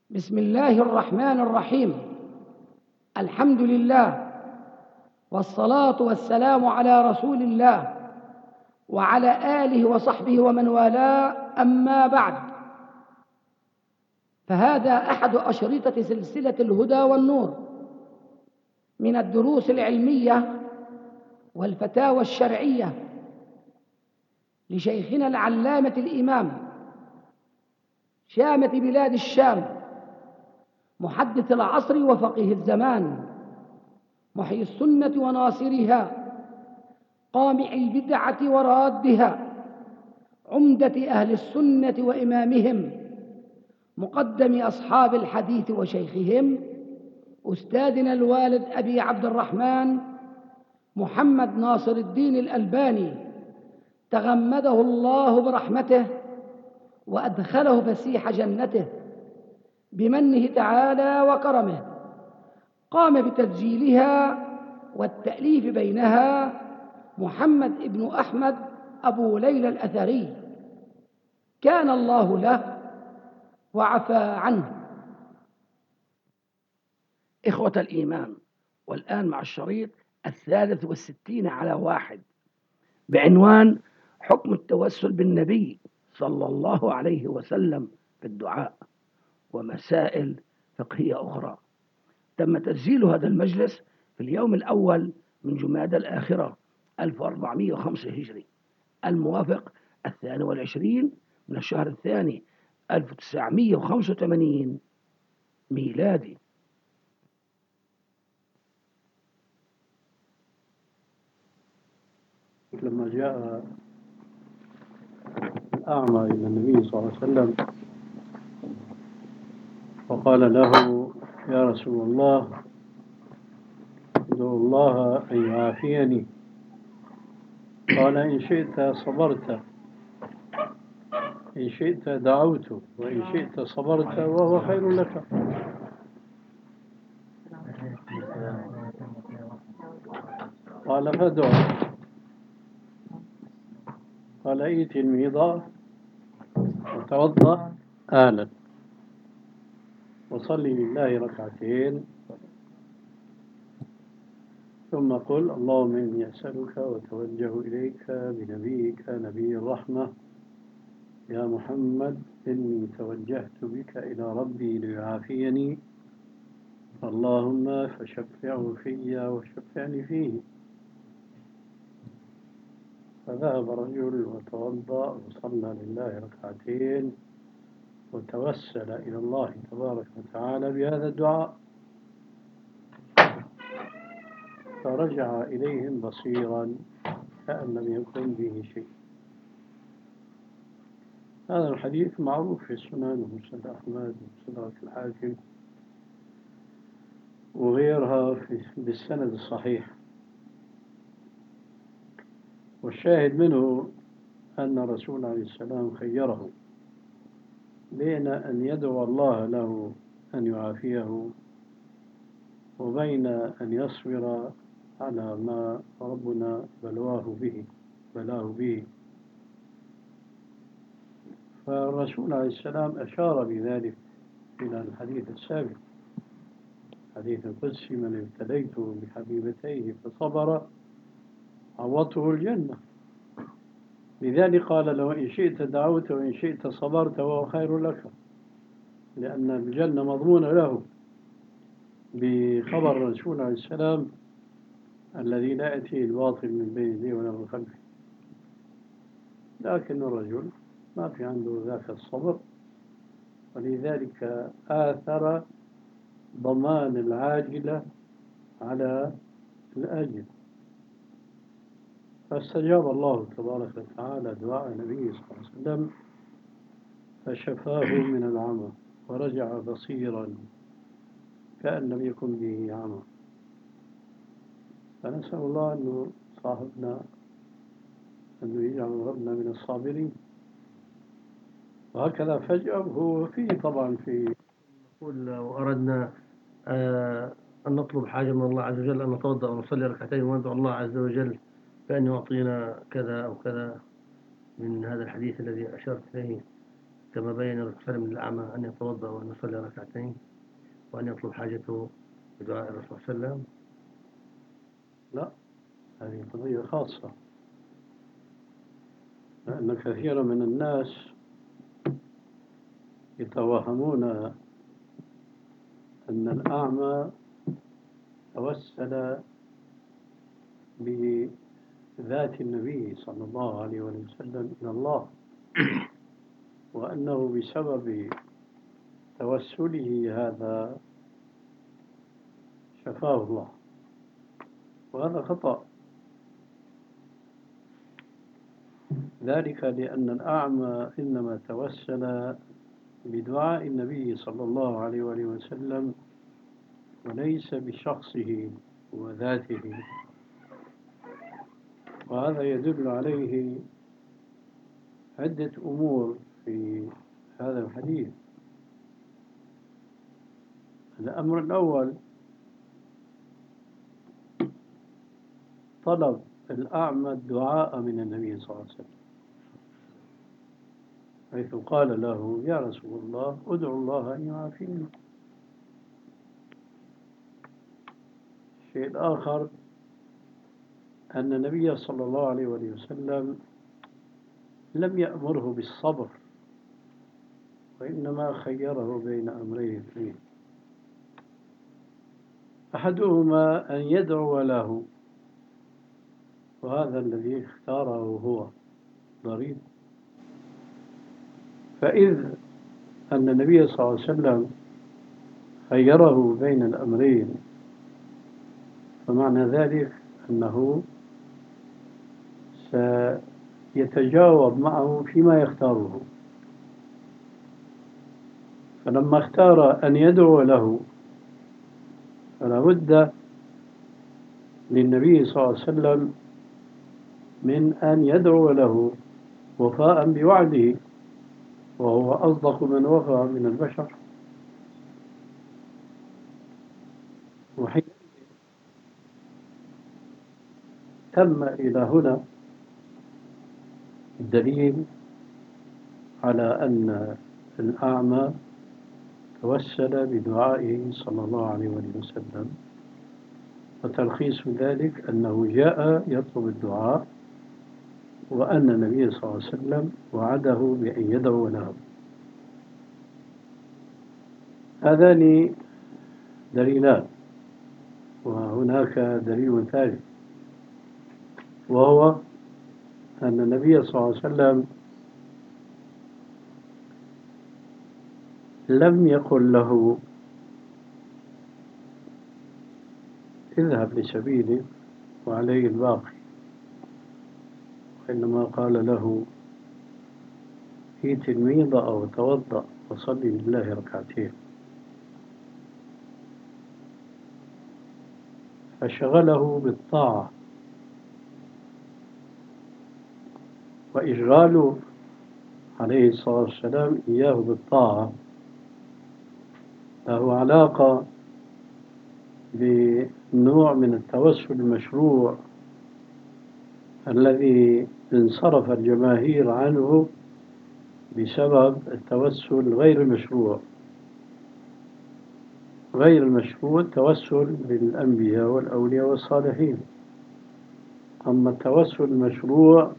بسم الله الرحمن الرحيم. الحمد لله والصلاة والسلام على رسول الله وعلى آله وصحبه ومن والاه، أما بعد، فهذا أحد أشرطة سلسلة الهدى والنور من الدروس العلمية والفتاوى الشرعية لشيخنا العلامة الإمام شامة بلاد الشام، محدث العصر وفقيه الزمان، محيي السنة وناصرها، قامع البدعة ورادها، عمدة أهل السنة وإمامهم، مقدم أصحاب الحديث وشيخهم، أستاذنا الوالد أبي عبد الرحمن محمد ناصر الدين الألباني، تغمده الله برحمته وأدخله فسيح جنته بمنه تعالى وكرمه. قام بتسجيلها والتأليف بينها محمد ابن أحمد أبو ليلى الأثري، كان الله له وعفى عنه. إخوة الإيمان، والآن مع الشريط 63 على 1 بعنوان حكم التوسل بالنبي صلى الله عليه وسلم في الدعاء ومسائل فقهية أخرى. تم تسجيل هذا المجلس في اليوم الأول من جمادى الآخرة 1405 هجري، الموافق 22 من الشهر الثاني 1985 ميلادي. لما جاء الأعمى إلى النبي صلى الله عليه وسلم وقال له: يا رسول الله، ادعو الله أن يعافيني. قال: إن شئت صبرت، إن شئت دعوت، وإن شئت صبرت وهو خير لك. قال: فادعو. قال: ائت الميضاء وتوضأ آلا وصلي لله ركعتين، ثم قل: اللهم إني أسألك وأتوجه إليك بنبيك نبي الرحمة يا محمد، إني توجهت بك إلى ربي ليعافيني، اللهم فشفعه في وشفعني فيه. فذهب رجل وتوضأ وصلى لله ركعتين وتوسل إلى الله تبارك وتعالى بهذا الدعاء، فرجع إليهم بصيرا كأن لم يكن به شيء. هذا الحديث معروف في السنن ومسند أحمد ومسند الحاكم وغيرها بالسند الصحيح. والشاهد منه أن الرسول عليه السلام خيره بين أن يدعو الله له أن يعافيه وبين أن يصبر على ما ربنا بلاه به. فالرسول عليه السلام أشار بذلك إلى الحديث السابق، حديث القدسي: من ابتليته بحبيبتيه فصبر عوضته الجنة. لذلك قال له: إن شئت دعوت وإن شئت صبرت وهو خير لك، لأن الجنة مضمونة له بخبر الرسول عليه السلام الذي لا يأتيه الباطل من بين يديه ولا من خلفه. لكن الرجل ما في عنده ذاك الصبر، ولذلك آثر ضمان العاجلة على الآجل، فاستجاب الله تبارك وتعالى دعاء النبي صلى الله عليه وسلم فشفاه من العمى ورجع بصيرا كأن لم يكن به عمى. فنسأل الله أنه صاحبنا أنه يجعل ربنا من الصابرين. وهكذا فجأة هو فيه طبعا في نقول لو أردنا أن نطلب حاجة من الله عز وجل، أن نتوضأ ونصلي ركعتين وندعو الله عز وجل بأن يعطينا كذا أو كذا من هذا الحديث الذي أشرت إليه، كما بين الرسول صلى الله عليه وسلم للأعمى أن يتوضأ وأن يصلي ركعتين وأن يطلب حاجته بدعاء الرسول صلى الله عليه وسلم؟ لا، هذه قضية خاصة، لأن كثيرا من الناس يتوهمون أن الأعمى توسل بذات النبي صلى الله عليه وسلم إلى الله، وأنه بسبب توسله هذا شفاه الله، وهذا خطأ. ذلك لأن الأعمى إنما توسل بدعاء النبي صلى الله عليه وسلم وليس بشخصه وذاته، وهذا يدل عليه عدة أمور في هذا الحديث. الأمر الأول طلب الأعمى الدعاء من النبي صلى الله عليه وسلم، حيث قال له: يا رسول الله ادعو الله أن يعافيني. الشيء الآخر أن النبي صلى الله عليه وسلم لم يأمره بالصبر، وإنما خيره بين أمرين اثنين: أحدهما أن يدعو له، وهذا الذي اختاره هو ضريب. فإذ أن النبي صلى الله عليه وسلم خيره بين الأمرين، فمعنى ذلك أنه سيتجاوب معه فيما يختاره. فلما اختار أن يدعو له، فلا بد للنبي صلى الله عليه وسلم من أن يدعو له وفاء بوعده، وهو أصدق من وفى من البشر. وحين تم إلى هنا الدليل على أن الأعمى توسل بدعائه صلى الله عليه وسلم، وتلخيص ذلك أنه جاء يطلب الدعاء، وأن النبي صلى الله عليه وسلم وعده بأن يدعو له. هذان دليلان، وهناك دليل ثالث، وهو أن النبي صلى الله عليه وسلم لم يقل له: اذهب لسبيلك وعليه الباقي، وإنما قال له: ائت الميض أو توضأ وصلي لله ركعتين. فشغله بالطاعة، وإشغاله عليه الصلاة والسلام إياه بالطاعة له علاقة بنوع من التوسل المشروع الذي انصرف الجماهير عنه بسبب التوسل غير المشروع. غير المشروع التوسل بالأنبياء والأولياء والصالحين، أما التوسل المشروع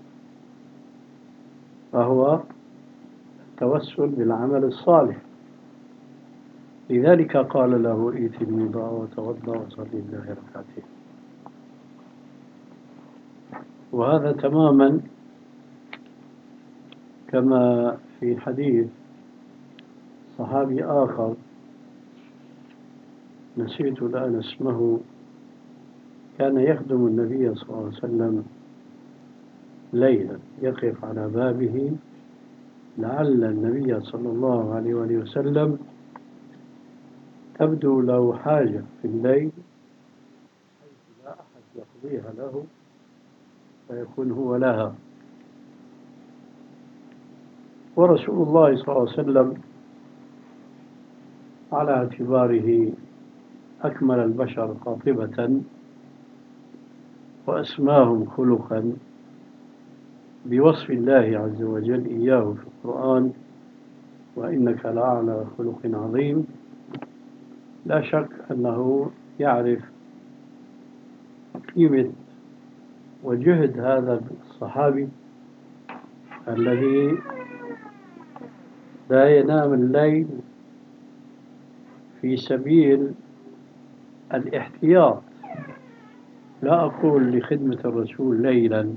فهو التوسل بالعمل الصالح. لذلك قال له: ائت الميضاء وتوضأ وصلي لله ركعتين. وهذا تماما كما في حديث صحابي آخر نسيت الآن اسمه، كان يخدم النبي صلى الله عليه وسلم ليلا، يقف على بابه لعل النبي صلى الله عليه وسلم تبدو له حاجة في الليل حيث لا أحد يقضيها له، فيكون هو لها. ورسول الله صلى الله عليه وسلم على اعتباره أكمل البشر قاطبة وأسماهم خلقا بوصف الله عز وجل إياه في القرآن، وإنك لعلى خلق عظيم. لا شك أنه يعرف قيمة وجهد هذا الصحابي الذي لا ينام الليل في سبيل الاحتياط، لا أقول لخدمة الرسول ليلا،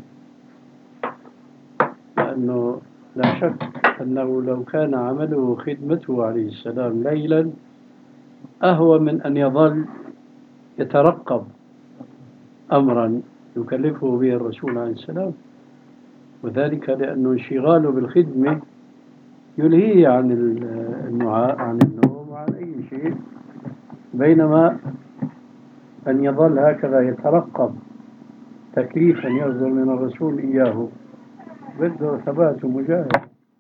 لأنه لا شك أنه لو كان عمله خدمته عليه السلام ليلا أهوى من أن يظل يترقب أمرا يكلفه به الرسول عليه السلام، وذلك لأنه انشغاله بالخدمة يلهيه عن عن النوم وعن أي شيء، بينما أن يظل هكذا يترقب تكليفا يصدر من الرسول إياه بده ثبات ومجاهد.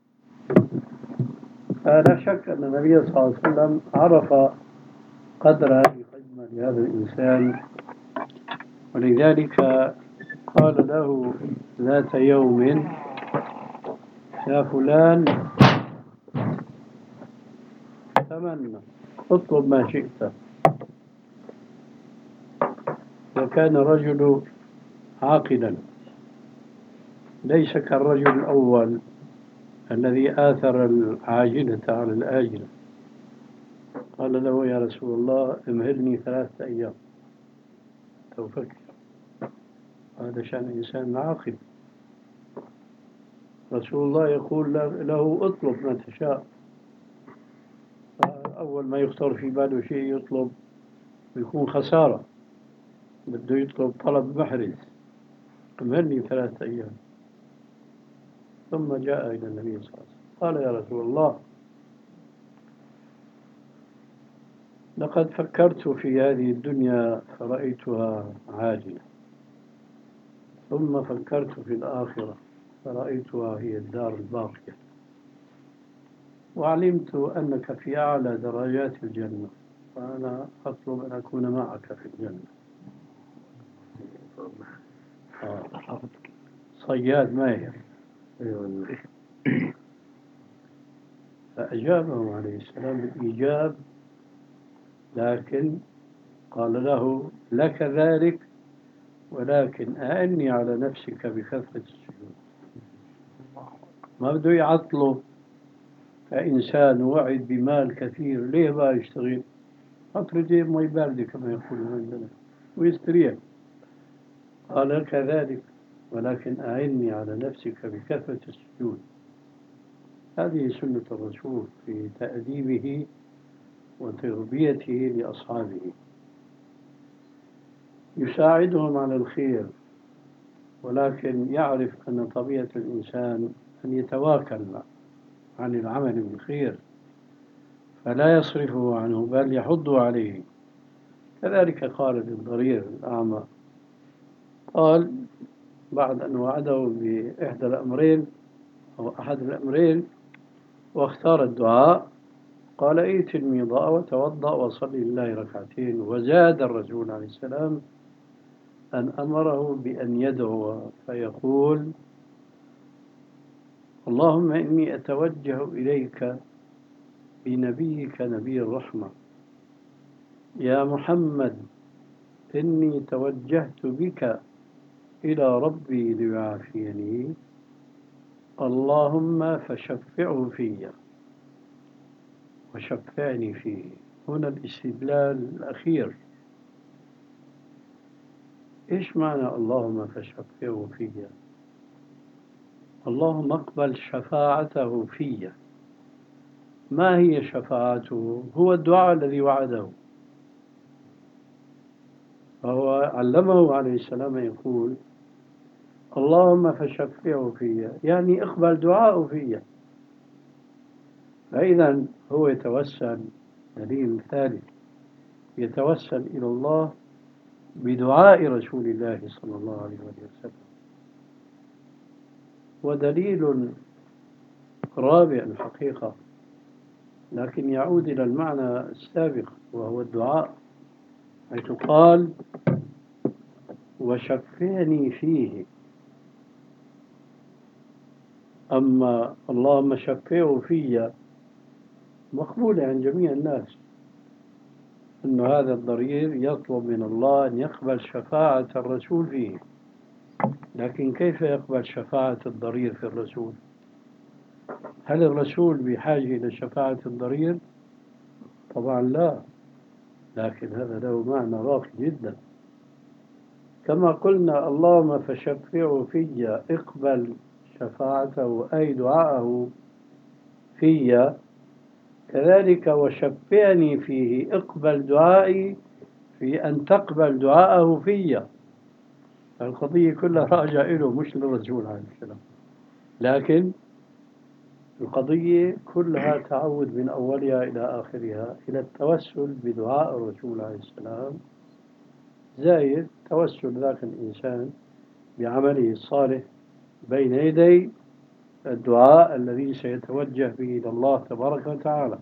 لا شك أن النبي صلى الله عليه وسلم عرف قدر هذه الخدمة لهذا الإنسان، ولذلك قال له ذات يوم: يا فلان تمنى، اطلب ما شئت. وكان الرجل عاقلا، ليس كالرجل الأول الذي آثر العاجلة على الآجلة. قال له: يا رسول الله امهلني 3 أيام أفكر. هذا شأن إنسان عاقل. رسول الله يقول له: اطلب ما تشاء. أول ما يخطر في باله شيء يطلب ويكون خسارة، بده يطلب طلب محرز: امهلني 3 أيام. ثم جاء إلى النبي صلى الله عليه وسلم قال: يا رسول الله لقد فكرت في هذه الدنيا فرأيتها عاجلة، ثم فكرت في الآخرة فرأيتها هي الدار الباقية، وعلمت أنك في أعلى درجات الجنة، فأنا أطلب أن أكون معك في الجنة. صياد ماهر. فأجابه عليه السلام بالإيجاب، لكن قال له: لك ذلك، ولكن أعني على نفسك بكثرة السجود. ما بده يعطله كإنسان وعد بمال كثير، ليه بقى يشتغل؟ حط رجيب مي باردة كما يقولون عندنا ويستريح. قال: لك ذلك، ولكن أعني على نفسك بكثرة السجود. هذه سنة الرسول في تأديبه وتربيته لأصحابه، يساعدهم على الخير، ولكن يعرف أن طبيعة الإنسان أن يتواكل عن العمل بالخير، فلا يصرفه عنه بل يحض عليه. كذلك قال للضرير الأعمى، قال بعد أن وعده بإحدى الأمرين أو أحد الأمرين واختار الدعاء، قال: ائت الميضاء وتوضأ وصلي لله 2 ركعات. وزاد الرسول عليه السلام أن أمره بأن يدعو فيقول: اللهم إني أتوجه إليك بنبيك نبي الرحمة، يا محمد إني توجهت بك إلى ربي ليعافيني، اللهم فشفعه في وشفعني فيه. هنا الاستدلال الأخير. إيش معنى اللهم فشفعه في؟ اللهم اقبل شفاعته في. ما هي شفاعته؟ هو الدعاء الذي وعده. فهو علمه عليه السلام يقول: اللهم فشفعه في، يعني اقبل دعاءه في. فإذا هو يتوسل، دليل ثالث، يتوسل إلى الله بدعاء رسول الله صلى الله عليه وسلم. ودليل رابع الحقيقة، لكن يعود إلى المعنى السابق وهو الدعاء، حيث قال: وشفعني فيه. أما اللهم شفعه في مقبولة عند جميع الناس، أن هذا الضرير يطلب من الله أن يقبل شفاعة الرسول فيه. لكن كيف يقبل شفاعة الضرير في الرسول؟ هل الرسول بحاجة إلى شفاعة الضرير؟ طبعا لا، لكن هذا له معنى راقي جدا. كما قلنا اللهم فشفعه في، اقبل شفاعته أي دعاءه في، كذلك وشفعني فيه، اقبل دعائي في أن تقبل دعاءه في. القضية كلها راجعة له مش للرسول عليه السلام، لكن القضية كلها تعود من أولها إلى آخرها إلى التوسل بدعاء الرسول عليه السلام، زائد توسل ذاك الإنسان بعمله الصالح بين يدي الدعاء الذي سيتوجه به إلى الله تبارك وتعالى.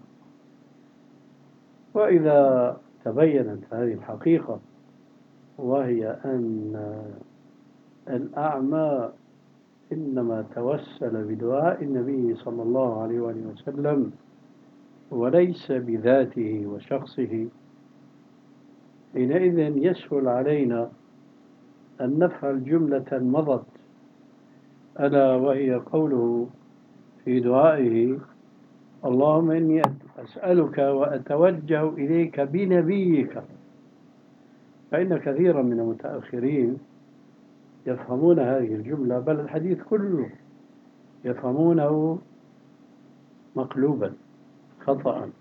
وإذا تبينت هذه الحقيقة، وهي أن الأعمى إنما توسل بدعاء النبي صلى الله عليه وآله وسلم وليس بذاته وشخصه، حينئذ يسهل علينا أن نفعل جملة مضت، ألا وهي قوله في دعائه اللهم إني أسألك وأتوجه إليك بنبيك. فإن كثيرا من المتأخرين يفهمون هذه الجملة، بل الحديث كله يفهمونه مقلوبا خطأ،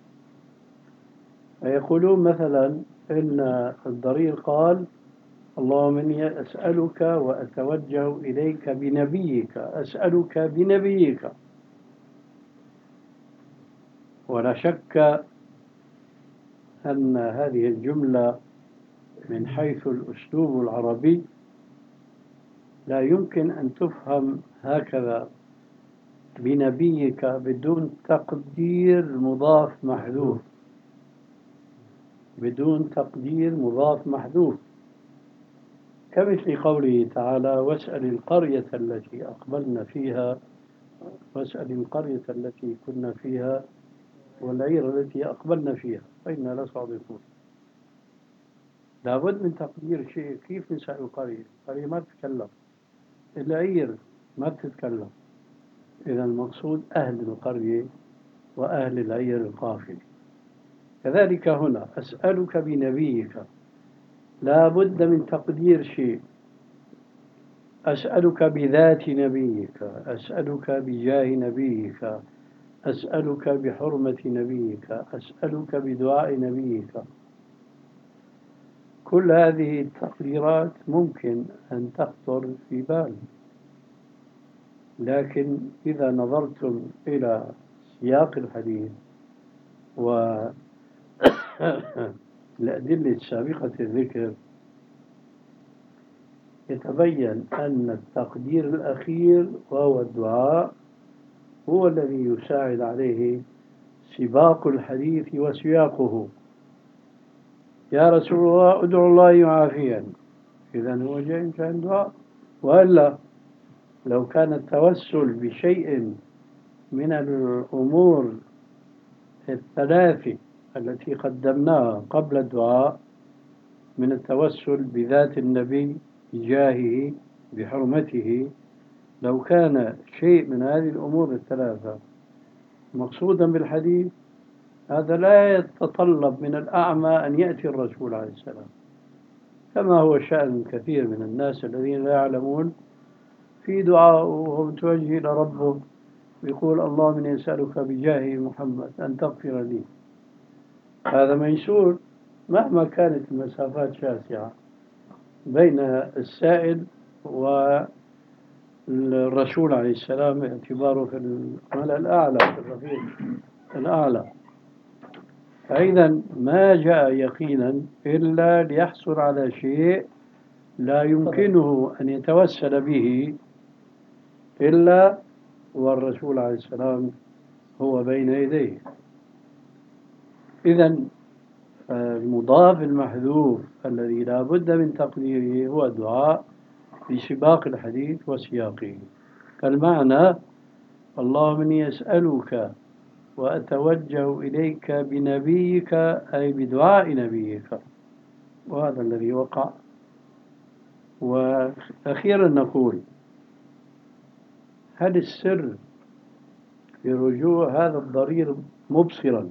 فيقولون مثلا إن الضرير قال اللهم إني أسألك وأتوجه إليك بنبيك، أسألك بنبيك. ولا شك أن هذه الجملة من حيث الأسلوب العربي لا يمكن أن تفهم هكذا بنبيك بدون تقدير مضاف محذوف، بدون تقدير مضاف محذوف، كمثل قوله تعالى واسأل القرية التي أقبلنا فيها، واسأل القرية التي كنا فيها والعير التي أقبلنا فيها فإنا لصادقون. لابد من تقدير شيء. كيف نسأل القرية؟ القرية ما تتكلم، العير ما تتكلم، إذا المقصود أهل القرية وأهل العير القافلة. كذلك هنا أسألك بنبيك، لا بد من تقدير شيء. أسألك بذات نبيك، أسألك بجاه نبيك، أسألك بحرمة نبيك، أسألك بدعاء نبيك. كل هذه التقديرات ممكن أن تخطر في بال، لكن إذا نظرتم إلى سياق الحديث والأدلة السابقة الذكر، يتبين أن التقدير الأخير وهو الدعاء هو الذي يساعد عليه سباق الحديث وسياقه. يا رسول الله ادعو الله يعافيا، إذا هو جاء كان دعاء. وإلا لو كان التوسل بشيء من الأمور الثلاث التي قدمناها قبل الدعاء، من التوسل بذات النبي بجاهه بحرمته، لو كان شيء من هذه الأمور الثلاثة مقصودا بالحديث، هذا لا يتطلب من الأعمى أن يأتي الرسول عليه السلام، كما هو شأن كثير من الناس الذين لا يعلمون في دعاء وهو متوجه إلى ربه يقول اللهم إني أسألك بجاه محمد أن تغفر لي. هذا ميسور مهما كانت المسافات شاسعة بين السائل والرسول عليه السلام، باعتباره في الملأ الأعلى في الرفيق الأعلى. فإذا ما جاء يقينا إلا ليحصل على شيء لا يمكنه أن يتوسل به إلا والرسول عليه السلام هو بين يديه. إذا المضاف المحذوف الذي لا بد من تقديره هو الدعاء في سباق الحديث وسياقه، كالمعنى اللهم إني أسألك وأتوجه إليك بنبيك أي بدعاء نبيك، وهذا الذي وقع. وأخيرا نقول: هل السر في رجوع هذا الضرير مبصرا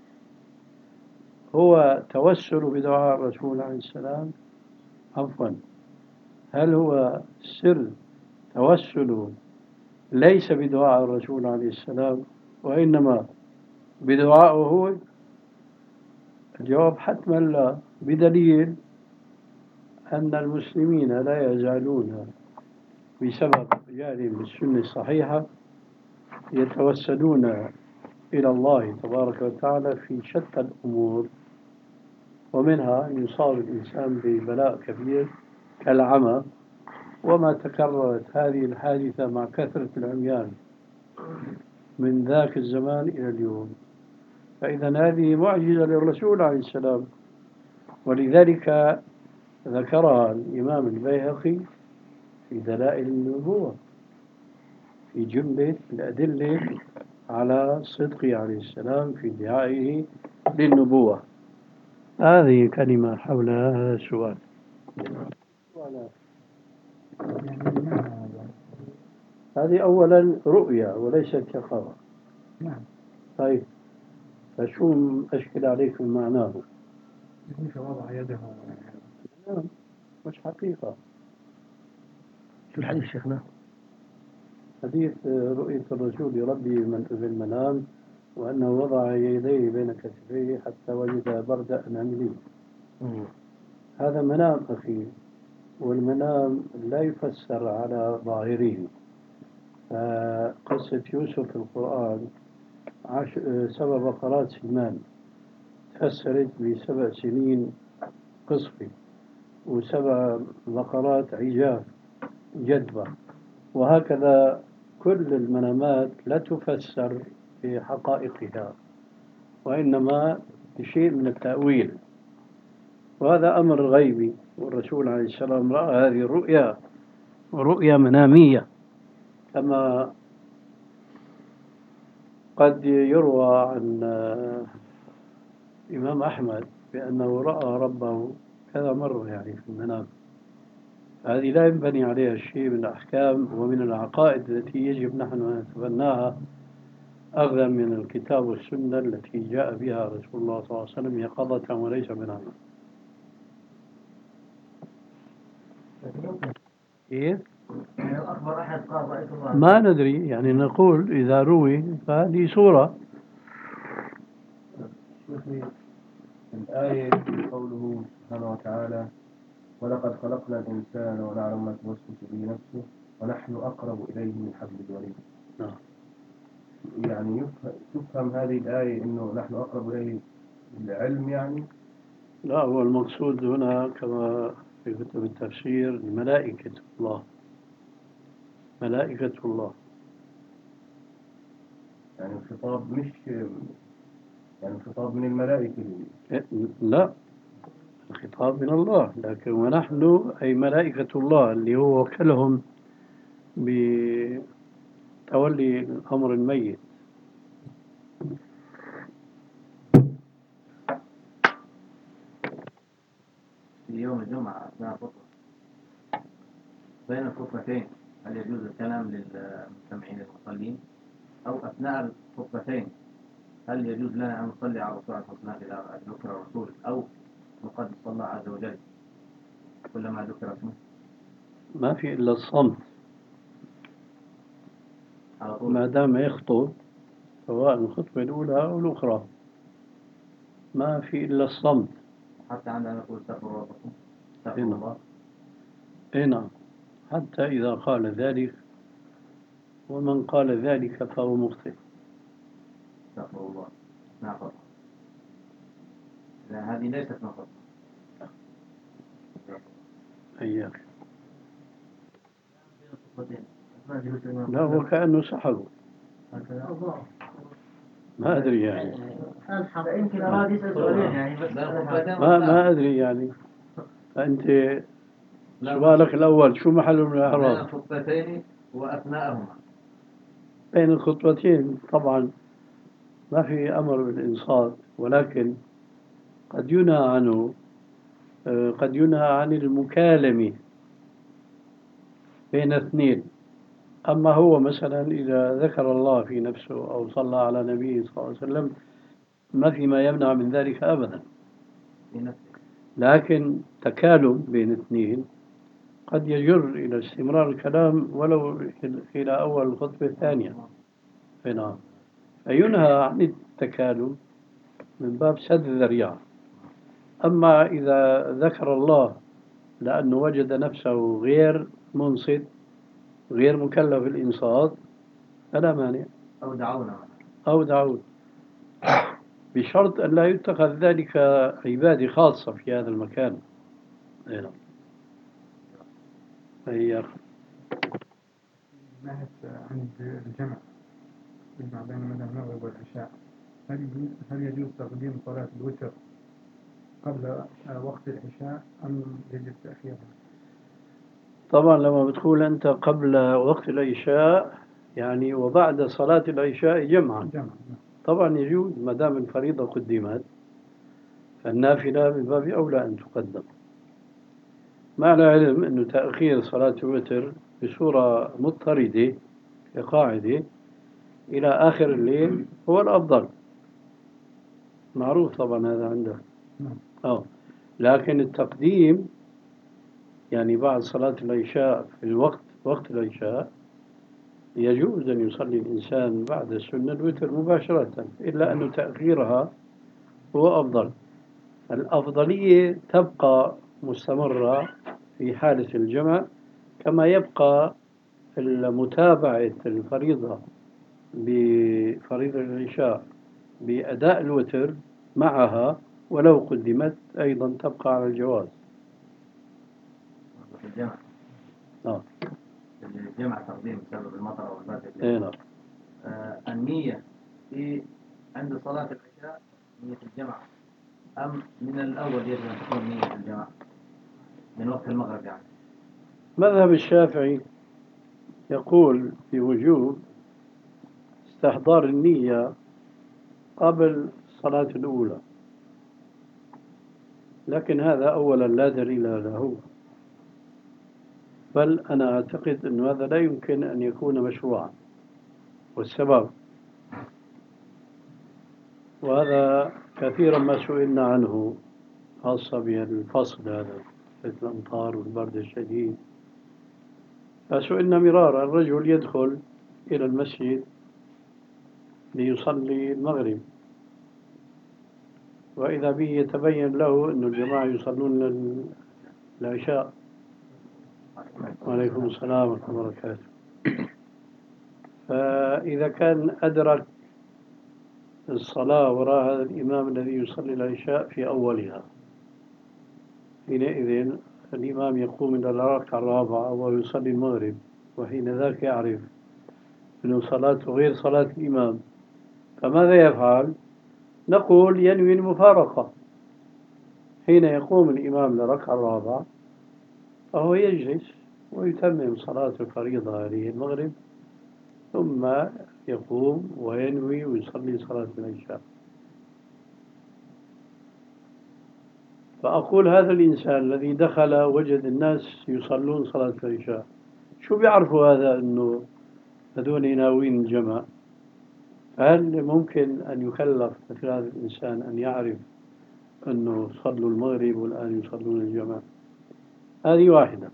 هو توسل بدعاء الرسول عليه السلام؟ عفوا، هل هو السر توسل ليس بدعاء الرسول عليه السلام وإنما بدعائه هو؟ الجواب حتما لا، بدليل أن المسلمين لا يزالون بسبب جهلهم بالسنة الصحيحة يتوسلون إلى الله تبارك وتعالى في شتى الأمور، ومنها أن يصاب الإنسان ببلاء كبير كالعمى، وما تكررت هذه الحادثة مع كثرة العميان من ذاك الزمان إلى اليوم. فإذا هذه معجزة للرسول عليه السلام، ولذلك ذكرها الإمام البيهقي في دلائل النبوة في جملة الأدلة على صدقه عليه السلام في ادعائه للنبوة. هذه كلمة حول هذا السؤال. هذه أولا رؤيا وليست يقظة. نعم. طيب، فشو أشكل عليكم معناه؟ كيف وضع يده؟ نعم، مش حقيقة. شو الحديث شيخنا؟ حديث رؤية الرسول لربه في المنام، وأنه وضع يديه بين كتفيه حتى وجد برد أنامله. هذا منام أخي، والمنام لا يفسر على ظاهره. قصة يوسف في القرآن 7 بقرات سمان تفسرت ب7 سنين قصفي، و7 بقرات عجاف جدبة، وهكذا كل المنامات لا تفسر بحقائقها وإنما بشيء من التأويل، وهذا أمر غيبي. والرسول عليه السلام رأى هذه الرؤيا رؤيا منامية، كما قد يروى عن الإمام أحمد بأنه رأى ربه كذا مرة يعني في المنام. هذه لا ينبني عليها شيء من الأحكام ومن العقائد التي يجب نحن أن نتبناها أخذا من الكتاب والسنة التي جاء بها رسول الله صلى الله عليه وسلم يقظة وليس مناما. إيه؟ أخبر أحد قال رأيت الله ما ندري، يعني نقول إذا روي فهذه صورة. الآية قوله سبحانه وتعالى: ولقد خلقنا الإنسان ونعلم ما توسوس به نفسه ونحن أقرب إليه من حبل الوريد. يعني تفهم هذه الآية إنه نحن أقرب إليه بالعلم يعني؟ لا، هو المقصود هنا كما في كتب التفسير ملائكة الله، ملائكة الله. يعني الخطاب مش يعني الخطاب من الملائكة. لا، الخطاب من الله، لكن ونحن أي ملائكة الله اللي هو وكلهم بتولي الأمر الميت. في يوم الجمعة أثناء الخطبة بين الخطبتين هل يجوز الكلام للمستمعين المصلين؟ أو أثناء الخطبتين هل يجوز لنا أن نصلي على الرسول عليه الصلاة والسلام إذا ذكر الرسول أو نقدس الله عز وجل كلما ذكر اسمه؟ ما في إلا الصمت على طول ما دام يخطب، سواء الخطبة الأولى أو الأخرى، ما في إلا الصمت. حتى عندما نقول استغفر ربكم استغفر هنا. الله. هنا حتى إذا قال ذلك، ومن قال ذلك فهو مخطئ. استغفر الله أثناء الخطبة، لأن هذه ليست من الخطبة. إياك. لا، هو كأنه سحبه، ما أدري يعني. يمكن أراد يسأل سؤالين يعني بس ما أدري يعني. فأنت سؤالك الأول شو محله من بين الإعراب؟ الخطبتين وأثناءهما. بين الخطبتين طبعا ما في أمر بالإنصات، ولكن قد ينهى عنه، قد ينهى عن المكالمة بين اثنين. أما هو مثلا إذا ذكر الله في نفسه أو صلى على نبيه صلى الله عليه وسلم ما في ما يمنع من ذلك أبدا. في نفسه. لكن تكالم بين اثنين قد يجر إلى استمرار الكلام ولو إلى أول الخطبة الثانية. نعم. فينهى عن التكالم من باب سد الذريعة. أما إذا ذكر الله لأنه وجد نفسه غير منصت غير مكلف بالإنصات فلا مانع. أو دعونا. أو دعوت، بشرط أن لا يتخذ ذلك عبادة خاصة في هذا المكان. نعم. هي ناحية عند الجمع بين مثلا المغرب والعشاء، هل يجوز تقديم صلاة الوتر قبل وقت العشاء أم يجب تأخيرها؟ طبعا لما بتقول أنت قبل وقت العشاء يعني وبعد صلاة العشاء جمعا، طبعا يجوز ما دام الفريضة قدمت، فالنافلة من باب أولى أن تقدم. مع العلم أنه تأخير صلاة الوتر بصورة مضطردة كقاعدة إلى آخر الليل هو الأفضل، معروف طبعا هذا عندك. لكن التقديم يعني بعد صلاة العشاء في وقت العشاء يجوز أن يصلي الإنسان بعد السنة الوتر مباشرة، إلا أن تأخيرها هو أفضل. الأفضلية تبقى مستمرة في حالة الجمع، كما يبقى متابعة الفريضة بفريضة العشاء بأداء الوتر معها ولو قدمت أيضا تبقى على الجواز. في الجمع. الجمع تقديم بسبب المطر أو البرد. نعم. النية في عند صلاة العشاء نية الجمع، أم من الأول يجب أن تكون نية الجمع من وقت المغرب يعني؟ مذهب الشافعي يقول في وجوب استحضار النية قبل الصلاة الأولى، لكن هذا أولا لا دليل له، بل أنا أعتقد أن هذا لا يمكن أن يكون مشروعا. والسبب، وهذا كثيرا ما سئلنا عنه خاصة بالفصل هذا مثل الأمطار والبرد الشديد، فسئلنا مرارا. الرجل يدخل إلى المسجد ليصلي المغرب، وإذا به يتبين له أن الجماعة يصلون العشاء. وعليكم السلام ورحمة الله وبركاته. فإذا كان أدرك الصلاة وراء هذا الإمام الذي يصلي العشاء في أولها، حينئذ الإمام يقوم إلى الركعة الرابعة ويصلي المغرب، وحين ذاك يعرف أن صلاته غير صلاة الإمام، فماذا يفعل؟ نقول ينوي المفارقة. حين يقوم الإمام للركعة الرابعة فهو يجلس ويتمم صلاة الفريضة هذه المغرب، ثم يقوم وينوي ويصلي صلاة العشاء. فأقول هذا الإنسان الذي دخل وجد الناس يصلون صلاة العشاء، شو بيعرفوا هذا أنه هذول ناويين الجمع؟ هل ممكن أن يكلف مثل هذا الإنسان أن يعرف أنه صلوا المغرب والآن يصلون الجمع؟ هذه واحدة.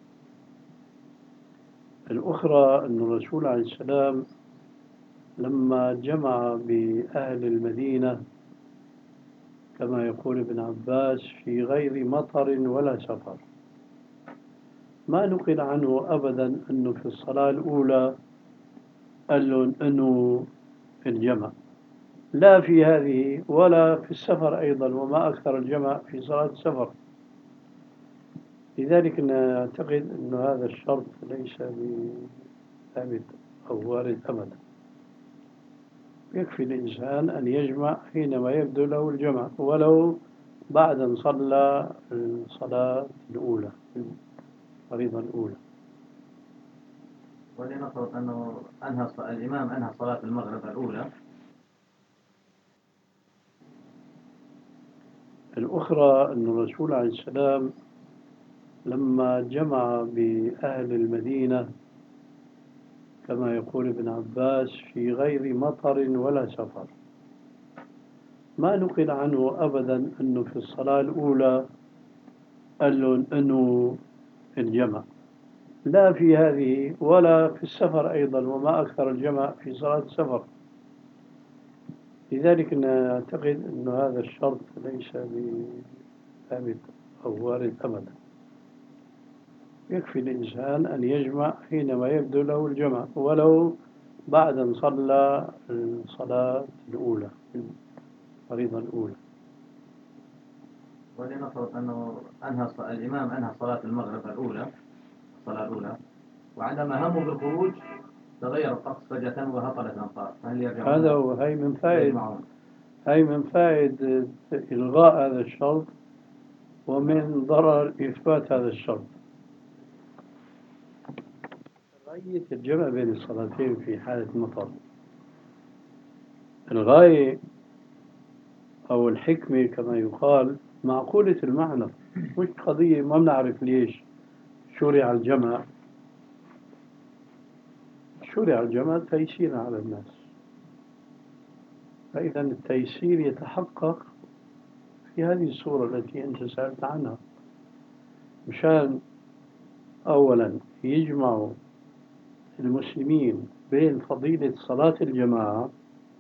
الأخرى أن الرسول عليه السلام لما جمع بأهل المدينة كما يقول ابن عباس في غير مطر ولا سفر، ما نقل عنه أبدا أنه في الصلاة الأولى قال لهم أنه في الجمع، لا في هذه ولا في السفر أيضا، وما أكثر الجمع في صلاة السفر. لذلك نعتقد أن هذا الشرط ليس ثابت أو وارد أبدا. يكفي الإنسان أن يجمع حينما يبدو له الجمع ولو بعد أن صلى الصلاة الأولى الفريضة الأولى. ولنفرض أنه الإمام أنهى صلاة المغرب الأولى الأخرى أن الرسول عليه السلام لما جمع بأهل المدينة كما يقول ابن عباس في غير مطر ولا سفر، ما نقل عنه أبدا أنه في الصلاة الأولى قال لهم أنه الجمع، لا في هذه ولا في السفر أيضا، وما أكثر الجمع في صلاة السفر. لذلك نعتقد أن هذا الشرط ليس بثابت أو وارد أبدا. يكفي الإنسان أن يجمع حينما يبدو له الجمع ولو بعد أن صلى الصلاة الأولى، الفريضة الأولى. ولنفرض أنه الإمام أنهى صلاة المغرب الصلاة الأولى، وعندما هموا بالخروج تغير الطقس فجأة وهطلت الأمطار، هل يرجعون؟ هذا هو، هي من فائدة إلغاء هذا الشرط ومن ضرر إثبات هذا الشرط. غاية الجمع بين الصلاتين في حالة المطر، الغاية أو الحكمة كما يقال معقولة المعنى، مش قضية ما بنعرف ليش شرع الجمع. شرع الجمع تيسير على الناس، فإذا التيسير يتحقق في هذه الصورة التي أنت سألت عنها، مشان أولا يجمع المسلمين بين فضيلة صلاة الجماعة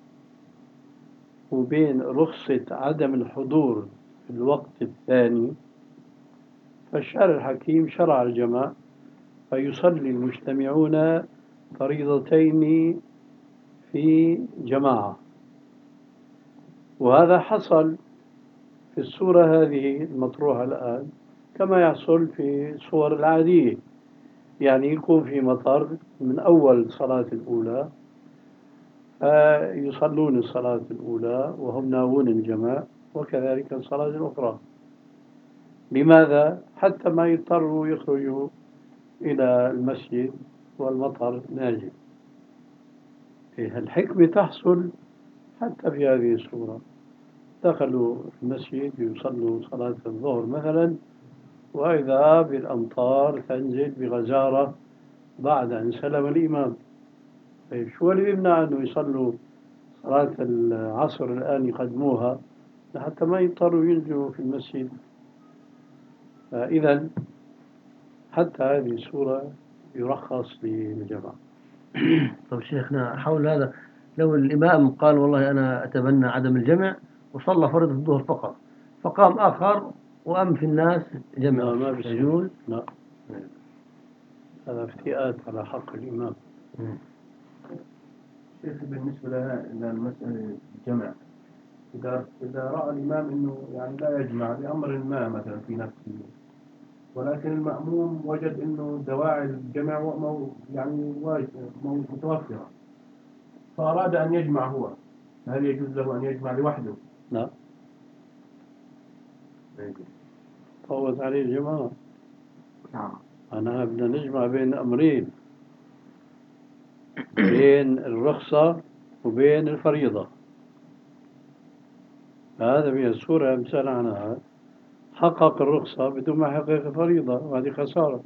وبين رخصة عدم الحضور في الوقت الثاني. فالشارع الحكيم شرع الجماعة فيصلي المجتمعون فريضتين في جماعة، وهذا حصل في الصورة هذه المطروحة الآن كما يحصل في الصور العادية، يعني يكون في مطر من أول صلاة الأولى فيصلون الصلاة الأولى وهم ناوون الجماع، وكذلك الصلاة الأخرى. لماذا؟ حتى ما يضطروا يخرجوا إلى المسجد والمطر نازل. الحكمة تحصل حتى في هذه الصورة، دخلوا المسجد يصلوا صلاة الظهر مثلا، وإذا بالأمطار تنزل بغزارة بعد أن سلم الإمام. طيب شو اللي يمنع أنه يصلوا صلاة العصر الآن يقدموها حتى ما يضطروا ينزلوا في المسجد؟ فإذا حتى هذه الصورة يرخص للجماعة. طيب شيخنا، حول هذا لو الإمام قال والله أنا أتبنى عدم الجمع وصلى فرض الظهر فقط، فقام آخر وأم في الناس جمع، لا ما بيصير. يجوز؟ لا، هذا افتئات على حق الإمام. شيخ بالنسبة لمسألة الجمع، إذا رأى الإمام أنه يعني لا يجمع لأمر ما مثلا في نفسه، ولكن المأموم وجد أنه دواعي الجمع يعني متوفرة، فأراد أن يجمع هو، هل يجوز له أن يجمع لوحده؟ لا، فوت عليه الجماعة. نعم. أنا بدنا نجمع بين أمرين، بين الرخصة وبين الفريضة. هذا من الصورة مثال عنها حقق الرخصة بدون ما يحقق الفريضة، وهذه خسارة.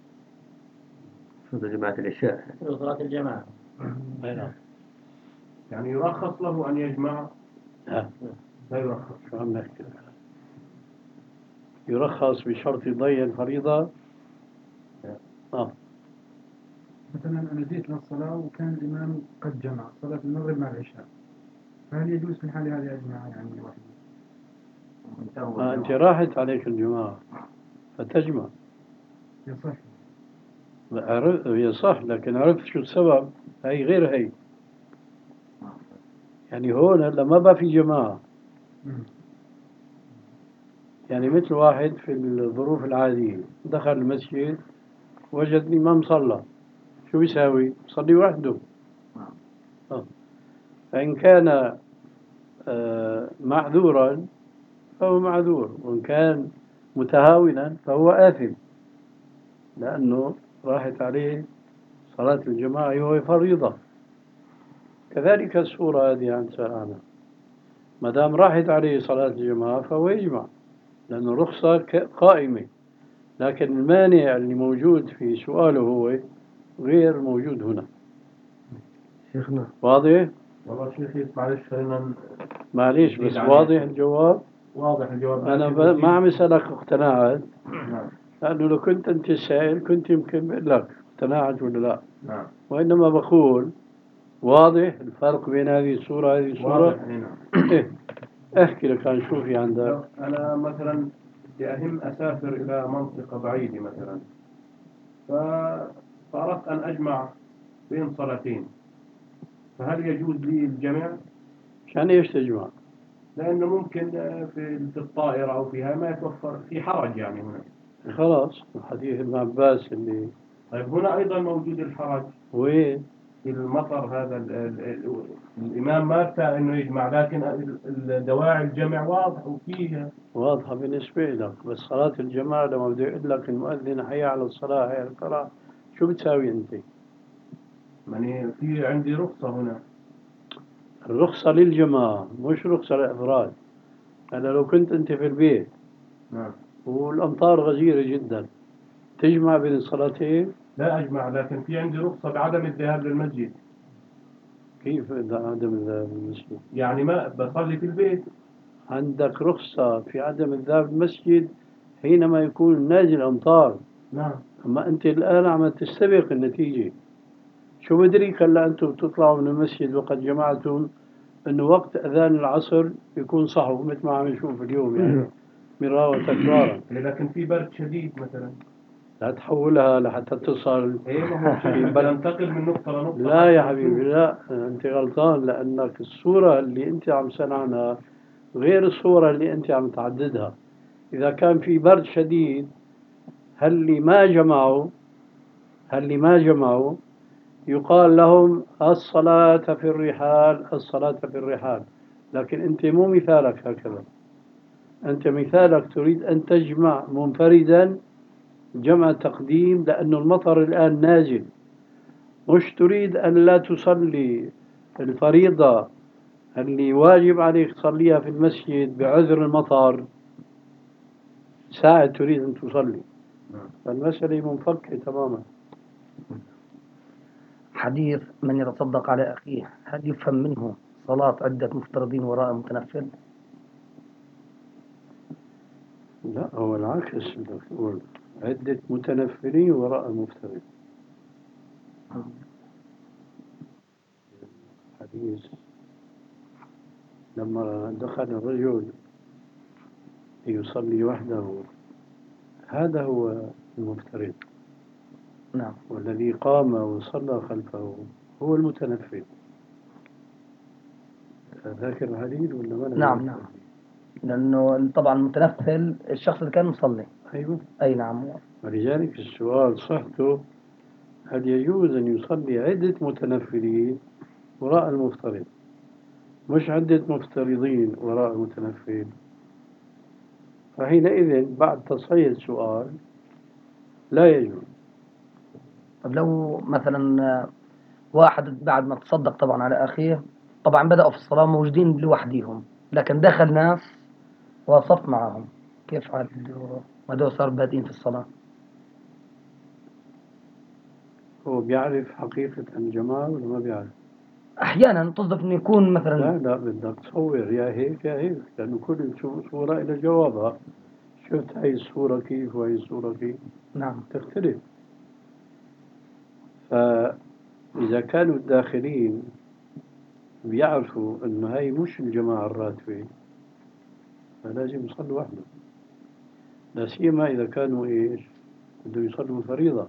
فرض جماعة العشاء. صلاة الجماعة. نعم. يعني يرخص له أن يجمع؟ لا يرخص. شو عم نحكي؟ يرخص بشرط يضيع الفريضة. مثلا أنا جيت للصلاة وكان الإمام قد جمع صلاة المغرب مع العشاء، فهل يجوز في الحالة هذه أجمع يعني لوحده؟ أنت راحت عليك الجماعة فتجمع، يصح. يصح، لكن عرفت شو السبب؟ هي غير هي. يعني هون هلا ما بقى في جماعة. يعني مثل واحد في الظروف العادية دخل المسجد وجد الإمام صلى، شو بيساوي؟ صلي وحده. فإن كان معذورا فهو معذور، وإن كان متهاونا فهو آثم، لأنه راحت عليه صلاة الجماعة وهي فريضة. كذلك السورة هذه عن سألنا، ما دام راحت عليه صلاة الجماعة فهو يجمع، لأنه رخصة قائمة. لكن المانع اللي موجود في سؤاله هو غير موجود هنا. شيخنا واضح؟ والله شيخي معلش خلينا معليش بس واضح الجواب. واضح الجواب. أنا ما عم أسألك اقتناعات، نعم لأنه لو كنت أنت السائل كنت يمكن بقول لك اقتناعات ولا لا، نعم وإنما بقول واضح الفرق بين هذه الصورة وهذه الصورة. واضح هنا. إيه، احكي لك عن شو في عندك. لو أنا مثلا بدي أهم أسافر إلى منطقة بعيدة مثلا، فأردت أن أجمع بين صلاتين، فهل يجوز لي الجمع؟ عشان إيش تجمع؟ لأنه ممكن في الطائرة أو فيها ما يتوفر في حرج يعني هنا. خلاص حديث ابن عباس اللي طيب هنا أيضا موجود الحرج وين في المطر هذا الإمام ما ابتدأ إنه يجمع، لكن الدواعي الجمع واضح وفيها. واضحة بالنسبة لك، بس صلاة الجماعة لما بده يقول لك المؤذن حي على الصلاة حي على الصلاة شو بتساوي أنت؟ يعني في عندي رخصة هنا. الرخصة للجماعة مش رخصة للأفراد. أنا لو كنت أنت في البيت نعم والأمطار غزيرة جدا تجمع بين الصلاتين؟ لا أجمع، لكن في عندي رخصة بعدم الذهاب للمسجد. كيف عدم الذهاب للمسجد؟ يعني ما بصلي في البيت. عندك رخصة في عدم الذهاب للمسجد حينما يكون نازل أمطار، نعم أما أنت الآن عم تستبق النتيجة. شو بدريك هلا أنتم بتطلعوا من المسجد وقد جمعتم أنه وقت أذان العصر يكون صحو مثل ما عم نشوف اليوم يعني مرارا وتكرارا. لكن في برد شديد مثلا. لا تحولها لحتى تصل ايه ما هو شيء بدي انتقل من نقطة لنقطة. لا يا حبيبي لا، أنت غلطان، لأنك الصورة اللي أنت عم سنعنها غير الصورة اللي أنت عم تعددها. إذا كان في برد شديد هل ما جمعوا يقال لهم الصلاة في الرحال، الصلاة في الرحال. لكن أنت مو مثالك هكذا، أنت مثالك تريد أن تجمع منفردا جمع تقديم لأن المطر الآن نازل، مش تريد أن لا تصلي الفريضة اللي واجب عليك تصليها في المسجد بعذر المطر ساعة تريد أن تصلي. فالمسألة منفكة تماما. حديث من يتصدق على أخيه، هل يفهم منه صلاة عدة مفترضين وراء متنفل؟ لا هو العكس، يقول عدة متنفلين وراء المفترض. حديث لما دخل الرجل يصلي وحده هذا هو المفترض، نعم. والذي قام وصلى خلفه هو المتنفل. ذاكر الحديث ولا ما؟ نعم لأنه طبعا المتنفل الشخص اللي كان مصلي. أيوة. أي نعم. ولذلك السؤال صحته هل يجوز أن يصلي عدة متنفلين وراء المفترض، مش عدة مفترضين وراء المتنفل؟ فحينئذ بعد تصحيح السؤال لا يجوز. طب لو مثلا واحد بعد ما تصدق طبعا على أخيه، طبعا بدأوا في الصلاة موجودين لوحديهم، لكن دخل ناس وصف معهم، كيف عاد هذول صار بادئين في الصلاة؟ هو بيعرف حقيقة الجماعة ولا ما بيعرف؟ أحيانا تصدق إنه يكون مثلا. لا بدك تصور يا هيك يا هيك، لأنه كل صورة إلى جوابها. شفت هاي الصورة كيف وهي الصورة كيف نعم. تختلف. فإذا كانوا الداخلين بيعرفوا أنه هاي مش الجماعة الراتبة فلازم يصلوا وحده، لا سيما إذا كانوا إيش بدهم يصلوا الفريضة،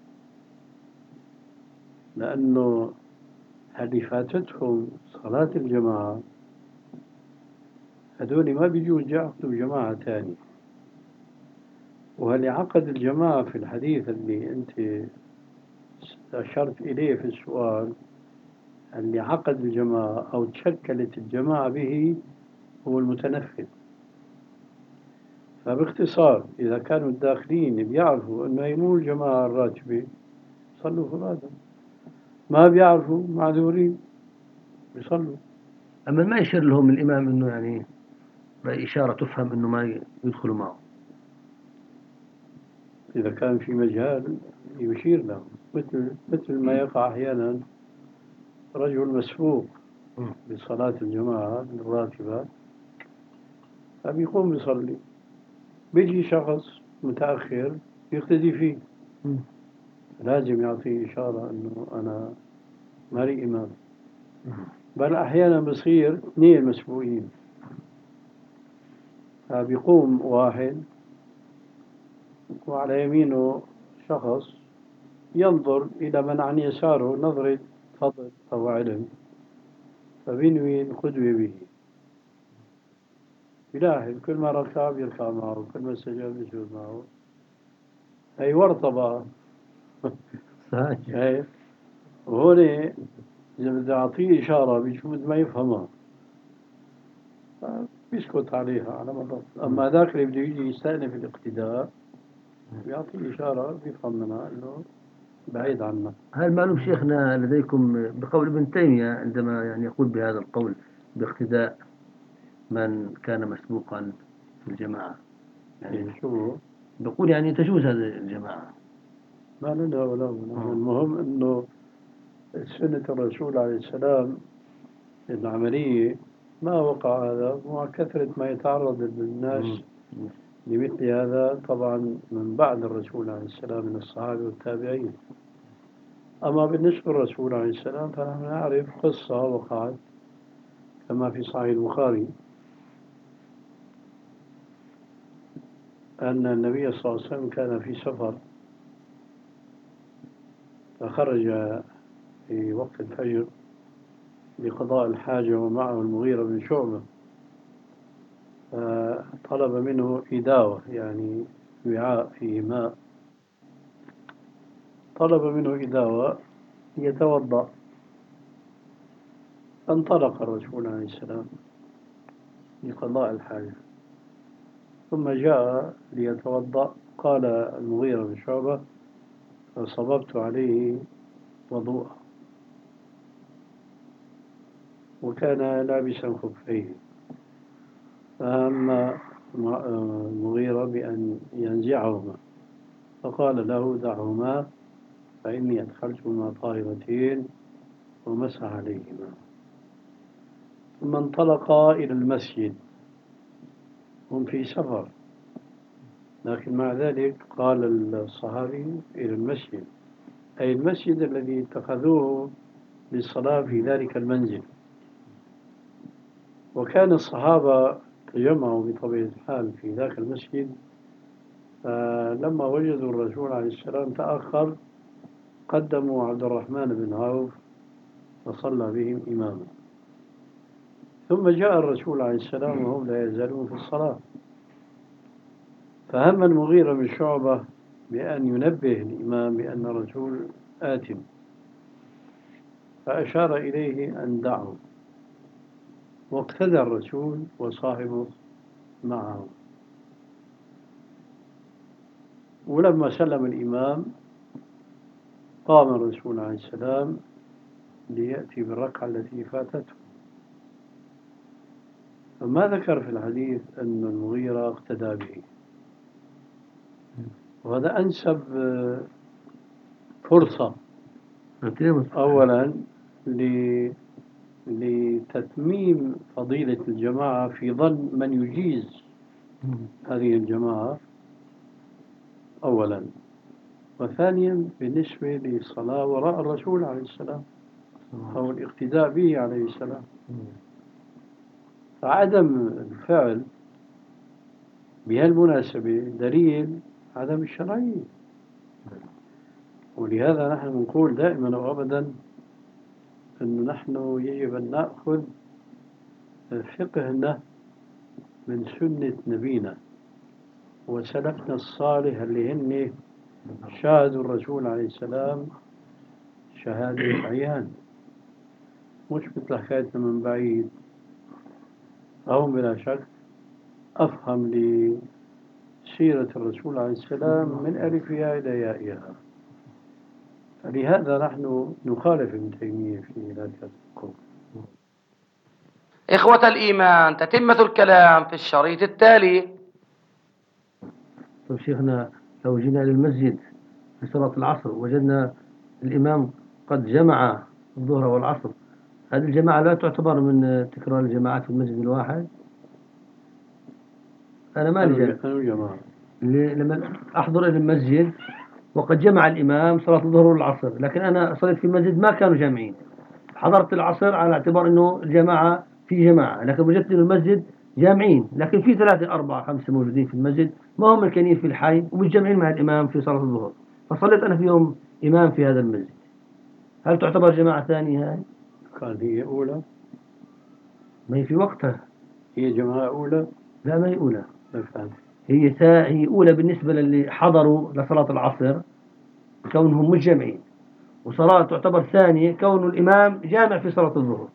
لأنه اللي فاتتهم صلاة الجماعة هذول ما بيجوز يعقدوا جماعة تانية. وهل عقد الجماعة في الحديث اللي أنت أشرت إليه في السؤال، اللي عقد الجماعة أو تشكلت الجماعة به هو المتنفل. فباختصار إذا كانوا الداخلين بيعرفوا أنه هي مو الجماعة الراتبة صلوا فرادى، ما بيعرفوا معذورين بيصلوا. أما ما يشير لهم الإمام إنه يعني إشارة تفهم إنه ما يدخلوا معه. إذا كان في مجال يشير له، مثل ما يقع أحيانا رجل مسبوق مم. بصلاة الجماعة الراتبة فبيقوم بيصلي، بيجي شخص متأخر يقتدي فيه، مم. لازم يعطيه إشارة إنه أنا مالي إمام. مم. بل أحيانا بصير اثنين مسبوقين، فبيقوم واحد وعلى يمينه شخص ينظر إلى من عن يساره نظرة فضل أو علم، فبينوي القدوة به، يلاحظ كل ما ركع يركع معه، كل ما سجد يسجد معه. هي ورطة بقى. صحيح. هي وهون إذا بدي أعطيه إشارة بيشوف ما يفهمها بيسكت عليها على مضض. أما ذاك اللي بده يجي يستأنف الاقتداء بيعطيه إشارة بيفهم منها إنه بعيد عنه. هل معلوم شيخنا لديكم بقول ابن تيمية عندما يعني يقول بهذا القول باقتداء من كان مسبوقا في الجماعة، يعني يعني شو بقول يعني تجوز هذه الجماعة. ما لنا ولا بنا. المهم إنه سنة الرسول عليه السلام العملية ما وقع هذا، مع كثرة ما يتعرض الناس لمثل هذا طبعا من بعد الرسول عليه السلام من الصحابة والتابعين. أما بالنسبة للرسول عليه السلام فنحن نعرف قصة وقعت كما في صحيح البخاري أن النبي صلى الله عليه وسلم كان في سفر فخرج في وقت الفجر لقضاء الحاجة ومعه المغيرة بن شعبة، فطلب منه إداوة يعني وعاء فيه ماء، طلب منه إداوة يتوضأ. فانطلق الرسول عليه السلام لقضاء الحاجة ثم جاء ليتوضأ، قال المغيرة بن شعبة فصببت عليه وضوءه، وكان لابسا خفيه، فهم المغيرة بأن ينزعهما فقال له دعهما فإني أدخلتهما طاهرتين، ومسح عليهما. ثم انطلقا إلى المسجد، هم في سفر لكن مع ذلك قال الصحابي إلى المسجد، أي المسجد الذي اتخذوه للصلاة في ذلك المنزل. وكان الصحابة تجمعوا بطبيعة الحال في ذاك المسجد، فلما وجدوا الرسول عليه السلام تأخر قدموا عبد الرحمن بن عوف وصلى بهم إماما. ثم جاء الرسول عليه السلام وهم لا يزالون في الصلاة، فهم المغيرة بن شعبة بأن ينبه الإمام بأن الرسول آتم، فأشار إليه أن دعه، واقتدى الرسول وصاحبه معه. ولما سلم الإمام قام الرسول عليه السلام ليأتي بالركعة التي فاتته. فما ذكر في الحديث أن المغيرة اقتدى به، وهذا أنسب فرصة أولا لتتميم فضيلة الجماعة في ظن من يجيز هذه الجماعة أولا، وثانيا بالنسبة للصلاة وراء الرسول عليه السلام أو الاقتداء به عليه السلام. فعدم الفعل بهالمناسبة دليل عدم الشرعية، ولهذا نحن نقول دائما وأبدا أنه نحن يجب أن نأخذ فقهنا من سنة نبينا وسلفنا الصالح اللي هن شاهدوا الرسول عليه السلام شهادة عيان، مش مثل حكايتنا من بعيد. فهم بلا شك أفهم لسيرة الرسول عليه السلام من ألفها إلى يائها، فلهذا نحن نخالف ابن تيمية في ذلك القول. إخوة الإيمان، تتمة الكلام في الشريط التالي. طيب شيخنا، لو جينا للمسجد في صلاة العصر وجدنا الإمام قد جمع الظهر والعصر، هذه الجماعة لا تعتبر من تكرار الجماعات في المسجد الواحد؟ أنا ما لي جماعة لما أحضر إلى المسجد وقد جمع الإمام صلاة الظهر والعصر، لكن أنا صليت في المسجد ما كانوا جامعين، حضرت العصر على اعتبار أنه الجماعة في جماعة، لكن وجدت إنه المسجد جامعين، لكن في 3 4 5 موجودين في المسجد ما هم مكانين في الحي ومش جامعين مع الإمام في صلاة الظهر، فصليت أنا فيهم إمام في هذا المسجد، هل تعتبر جماعة ثانية هاي؟ كان هي أولى، ما هي في وقتها. هي جماعة أولى؟ لا ما هي أولى، لا فهم. هي أولى بالنسبة للي حضروا لصلاة العصر كونهم مش جامعين، وصلاة تعتبر ثانية كون الإمام جامع في صلاة الظهر.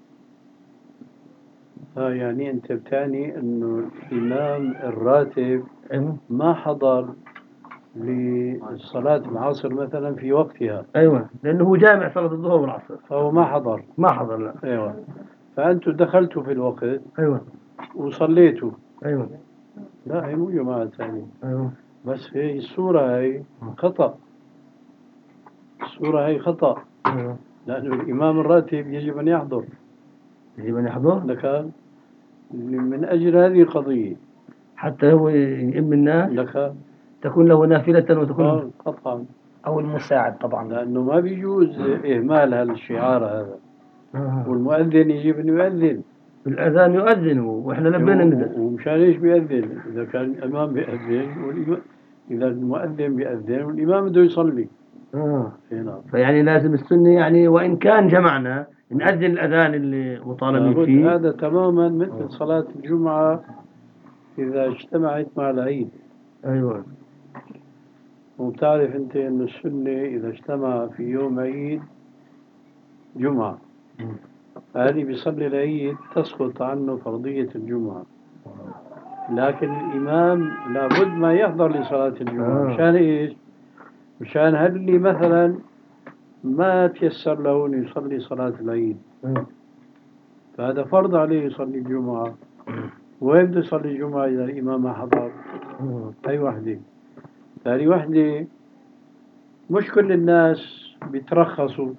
يعني أنت بتعني أنه الإمام الراتب أيوة. ما حضر لصلاة العصر مثلا في وقتها. أيوة، لأنه هو جامع صلاة الظهر والعصر، فهو ما حضر. ما حضر لا. أيوة، فأنتوا دخلتوا في الوقت. أيوة. وصليتوا. أيوة. لا هي مو جماعة ثانية. أيوة. بس هي الصورة هي خطأ. الصورة هي خطأ. أيوة. لأنه الإمام الراتب يجب أن يحضر. يجب أن يحضر لك من أجل هذه القضية، حتى هو يئم الناس، لك تكون له نافلة وتكون قطعا، أو المساعد طبعا، لأنه ما بيجوز إهمال هالشعار هذا. والمؤذن يجب أن يؤذن. الأذان يؤذن وإحنا لبينا ندى. ومشان إيش بيأذن؟ إذا كان الإمام بيأذن إذا المؤذن بيأذن والإمام بده يصلي. هنا. فيعني لازم السنة، يعني وإن كان جمعنا نأذن الأذان اللي مطالبين فيه. هذا تماما مثل صلاة الجمعة إذا اجتمعت مع العيد. أيوة. وبتعرف أنت أن السنة إذا اجتمع في يوم عيد جمعة هذه بيصلي العيد تسقط عنه فرضية الجمعة، لكن الإمام لابد ما يحضر لصلاة الجمعة. مشان إيش؟ مشان هل اللي مثلا ما تيسر له أن يصلي صلاة العيد فهذا فرض عليه يصلي الجمعة. وين بده يصلي الجمعة إذا الإمام ما حضر؟ هاي وحدة. ثاني وحدة، مش كل الناس بيترخصوا،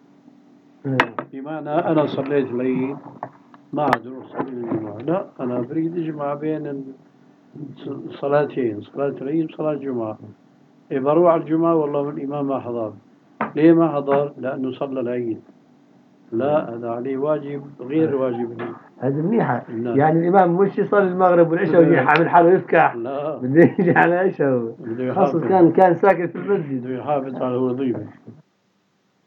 بمعنى أنا صليت العيد ما عاد أروح أصلي الجمعة، لا أنا بريد أجمع بين الصلاتين، صلاة العيد وصلاة الجمعة. بروح على الجمعة والله الإمام ما حضر. ليه ما حضر؟ لأنه صلى العيد. لا هذا عليه واجب غير واجب لي. هذه منيحة. يعني الإمام مش يصلي المغرب والعشاء ويجي حامل حاله يفكح، لا بده يجي على عشاء، خاصة كان ساكن في المسجد، بده يحافظ على الوظيفة.